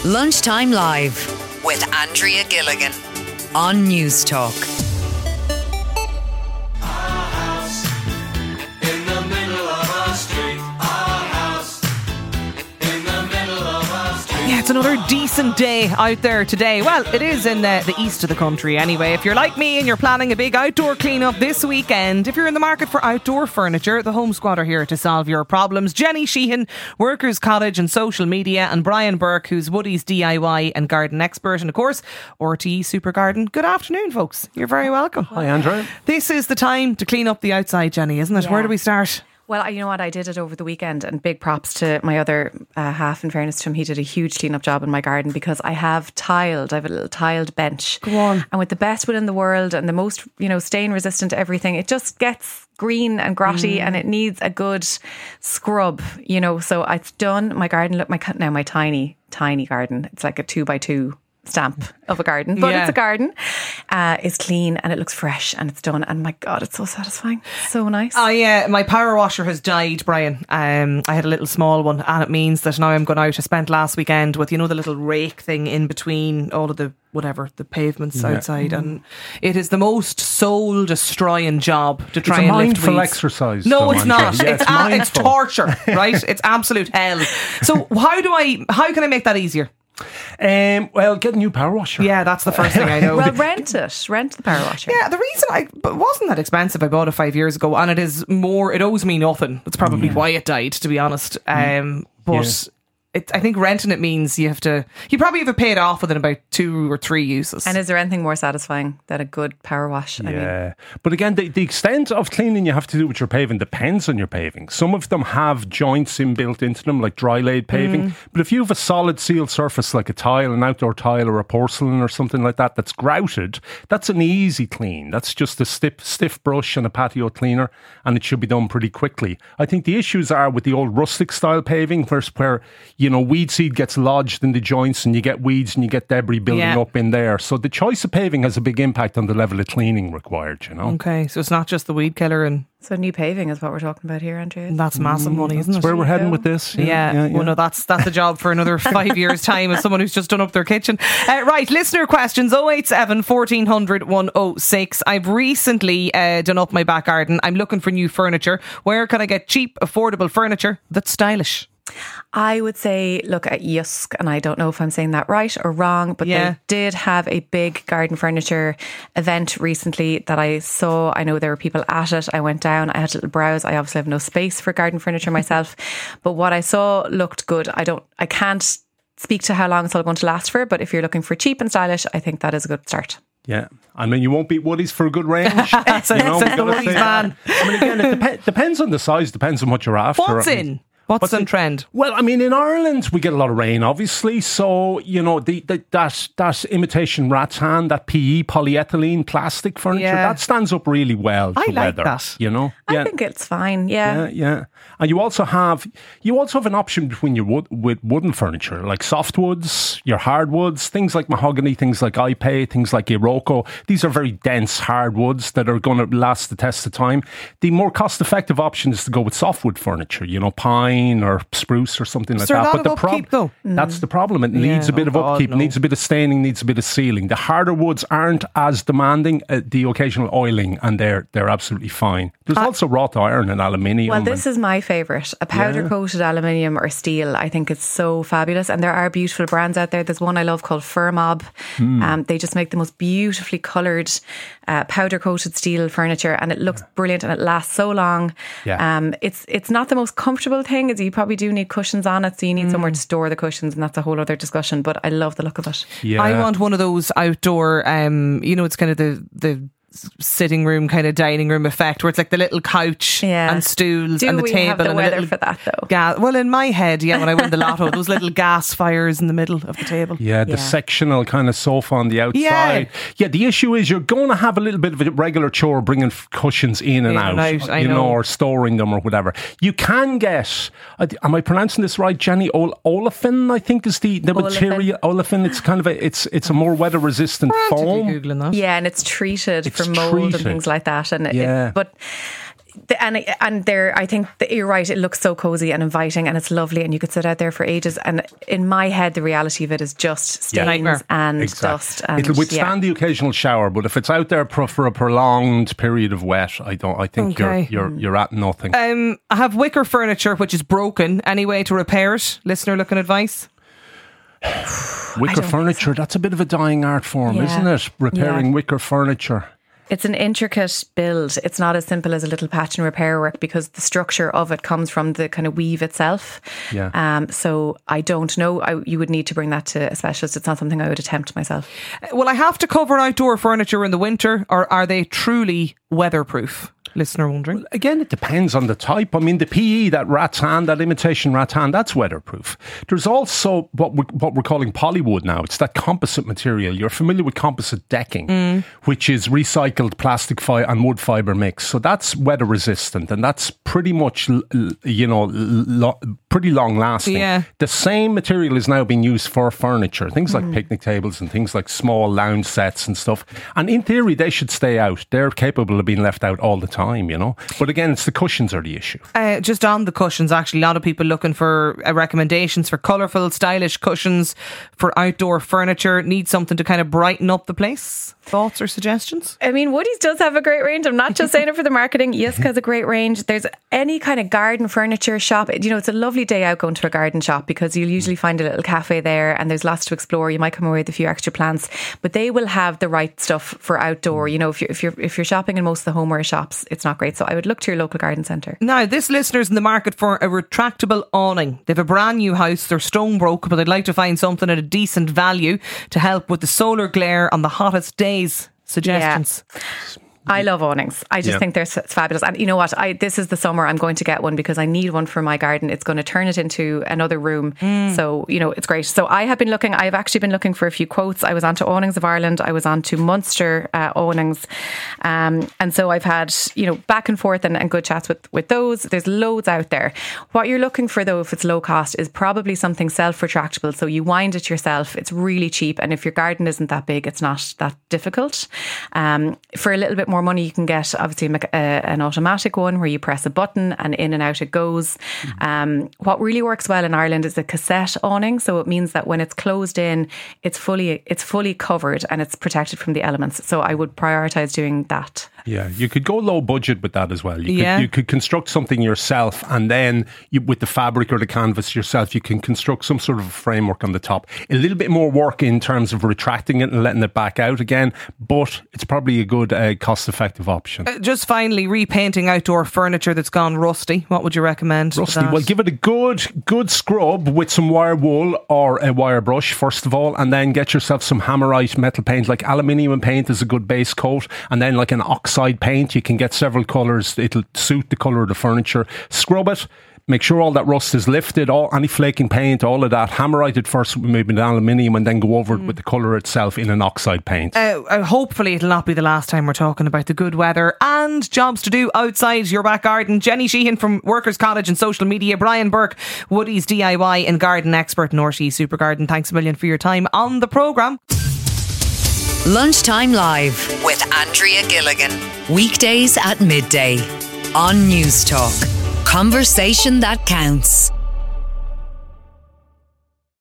Lunchtime Live with Andrea Gilligan on News Talk. It's another decent day out there today. Well, it is in the east of the country anyway. If you're like me and you're planning a big outdoor clean-up this weekend, if you're in the market for outdoor furniture, the Home Squad are here to solve your problems. Jenny Sheehan, Workers Cottage and social media, and Brian Burke, who's Woody's DIY and garden expert, and of course, RTE Super Garden. Good afternoon, folks. You're very welcome. Hi, Andrea. This is the time to clean up the outside, Jenny, isn't it? Yeah. Where do we start? Well, you know what? I did it over the weekend, and big props to my other half, in fairness to him. He did a huge clean-up job in my garden because I have a little tiled bench. Go on. And with the best wood in the world and the most, stain resistant to everything, it just gets green and grotty and it needs a good scrub, So I've done my garden. Look, my tiny garden. It's like a 2x2 stamp of a garden, but it's a garden. It's clean and it looks fresh and it's done, and my God, it's so satisfying, so nice. My power washer has died, Brian. I had a little small one, and it means that now I'm going out. I spent last weekend with the little rake thing in between all of the pavements outside, and it is the most soul destroying job to try and lift weeds. It's a mindful exercise. No, it's not. Yeah, it's torture, right? It's absolute hell. So how can I make that easier? Well, get a new power washer. Yeah, that's the first thing I know. Well, rent the power washer. Yeah, the reason it wasn't that expensive. I bought it 5 years ago, and it owes me nothing. That's probably why it died, to be honest. But I think renting it means you probably have to pay it off within about 2 or 3 uses. And is there anything more satisfying than a good power wash? But again, the extent of cleaning you have to do with your paving depends on your paving. Some of them have joints inbuilt into them, like dry laid paving. But if you have a solid sealed surface like a tile, an outdoor tile or a porcelain or something like that that's grouted, that's an easy clean. That's just a stiff brush and a patio cleaner, and it should be done pretty quickly. I think the issues are with the old rustic style paving, where weed seed gets lodged in the joints and you get weeds and you get debris building up in there. So the choice of paving has a big impact on the level of cleaning required, Okay, so it's not just the weed killer and... So new paving is what we're talking about here, Andrea. That's massive money, isn't it? That's where we're heading with this. Yeah. Well, no, that's a job for another 5 years' time as someone who's just done up their kitchen. Right, listener questions, 087 1400 106. I've recently done up my back garden. I'm looking for new furniture. Where can I get cheap, affordable furniture that's stylish? I would say look at Yusk, and I don't know if I'm saying that right or wrong, but they did have a big garden furniture event recently that I saw. I know there were people at it. I went down, I had a little browse. I obviously have no space for garden furniture myself, but what I saw looked good. I can't speak to how long it's all going to last for, but if you're looking for cheap and stylish, I think that is a good start. Yeah, I mean, you won't beat Woody's for a good range. Says the Woody's man. I mean, again, it depends on the size, depends on what you're after. What's in trend? Well, I mean, in Ireland, we get a lot of rain, obviously. So, that imitation rat's hand, that PE, polyethylene, plastic furniture, that stands up really well to like weather. That. I think it's fine, yeah. And you also have an option between your with wooden furniture, like softwoods, your hardwoods, things like mahogany, things like ipe, things like iroko. These are very dense hardwoods that are going to last the test of time. The more cost-effective option is to go with softwood furniture, pine or spruce or something like that. But that's the problem. It needs a bit of upkeep, needs a bit of staining, needs a bit of sealing. The harder woods aren't as demanding, the occasional oiling, and they're absolutely fine. There's also wrought iron and aluminium. Well, this is my favourite. A powder coated aluminium or steel. I think it's so fabulous, and there are beautiful brands out there. There's one I love called Furmob. They just make the most beautifully coloured powder coated steel furniture, and it looks brilliant and it lasts so long. It's not the most comfortable thing, as you probably do need cushions on it, so you need somewhere to store the cushions, and that's a whole other discussion, but I love the look of it. I want one of those outdoor it's kind of the sitting room kind of dining room effect where it's like the little couch and stools and the table. Have the and weather little for that though? Well, in my head, when I win the lotto, those little gas fires in the middle of the table. The sectional kind of sofa on the outside. The issue is you're going to have a little bit of a regular chore bringing cushions in and out, or storing them or whatever. You can get, am I pronouncing this right, Jenny? Olefin, I think, is the material. Olefin. It's kind of it's a more weather resistant foam. Googling that. Yeah, and it's treated for mold and things like that. And but And there, I think that you're right. It looks so cozy and inviting, and it's lovely, and you could sit out there for ages. And in my head, the reality of it is just stains and dust. And, it'll withstand the occasional shower, but if it's out there for a prolonged period of wet, I think you're at nothing. I have wicker furniture which is broken. Any way to repair it? Listener looking advice. Wicker furniture, that's a bit of a dying art form, isn't it? Repairing wicker furniture. It's an intricate build. It's not as simple as a little patch and repair work because the structure of it comes from the kind of weave itself. Yeah. So I don't know. You would need to bring that to a specialist. It's not something I would attempt myself. Will I have to cover outdoor furniture in the winter, or are they truly weatherproof? Listener wondering. Well, again, it depends on the type. I mean, the PE, that rattan, that imitation rattan, that's weatherproof. There's also what we're calling polywood now. It's that composite material. You're familiar with composite decking, which is recycled plastic and wood fibre mix. So that's weather resistant, and that's pretty much, pretty long lasting. Yeah. The same material is now being used for furniture, things like picnic tables and things like small lounge sets and stuff. And in theory, they should stay out. They're capable of being left out all the time. But again, it's the cushions are the issue. Just on the cushions, actually, a lot of people looking for recommendations for colourful, stylish cushions for outdoor furniture. Need something to kind of brighten up the place. Thoughts or suggestions? I mean, Woody's does have a great range. I'm not just saying it for the marketing. Yisk has a great range. There's any kind of garden furniture shop. It's a lovely day out going to a garden shop because you'll usually find a little cafe there and there's lots to explore. You might come away with a few extra plants, but they will have the right stuff for outdoor. If you're shopping in most of the homeware shops, it's not great. So I would look to your local garden centre. Now, this listener's in the market for a retractable awning. They have a brand new house. They're stone broke, but they'd like to find something at a decent value to help with the solar glare on the hottest days. Suggestions? Yeah. I love awnings. I just think it's fabulous. And you know what? This is the summer I'm going to get one because I need one for my garden. It's going to turn it into another room. So, it's great. So I've actually been looking for a few quotes. I was onto Awnings of Ireland. I was onto Munster Awnings. And so I've had, back and forth and good chats with those. There's loads out there. What you're looking for though, if it's low cost, is probably something self-retractable. So you wind it yourself. It's really cheap. And if your garden isn't that big, it's not that difficult. For a little bit more money, you can get obviously an automatic one where you press a button and in and out it goes. What really works well in Ireland is a cassette awning, so it means that when it's closed in, it's fully covered and it's protected from the elements. So I would prioritise doing that. Yeah, you could go low budget with that as well. You could construct something yourself, and then with the fabric or the canvas yourself, you can construct some sort of framework on the top. A little bit more work in terms of retracting it and letting it back out again, but it's probably a good cost-effective option. Just finally, repainting outdoor furniture that's gone rusty. What would you recommend? Rusty? Well, give it a good scrub with some wire wool or a wire brush first of all, and then get yourself some Hammerite metal paint. Like aluminium paint is a good base coat, and then like an oxide paint. You can get several colours. It'll suit the colour of the furniture. Scrub it. Make sure all that rust is lifted, any flaking paint, all of that. Hammerite it first, maybe an aluminium, and then go over it with the colour itself in an oxide paint. Hopefully it'll not be the last time we're talking about the good weather and jobs to do outside your back garden. Jenny Sheehan from Workers College and Social Media, Brian Burke, Woody's DIY and garden expert, North Sea Super Garden. Thanks a million for your time on the programme. Lunchtime Live with Andrea Gilligan. Weekdays at midday on News Talk. Conversation that counts.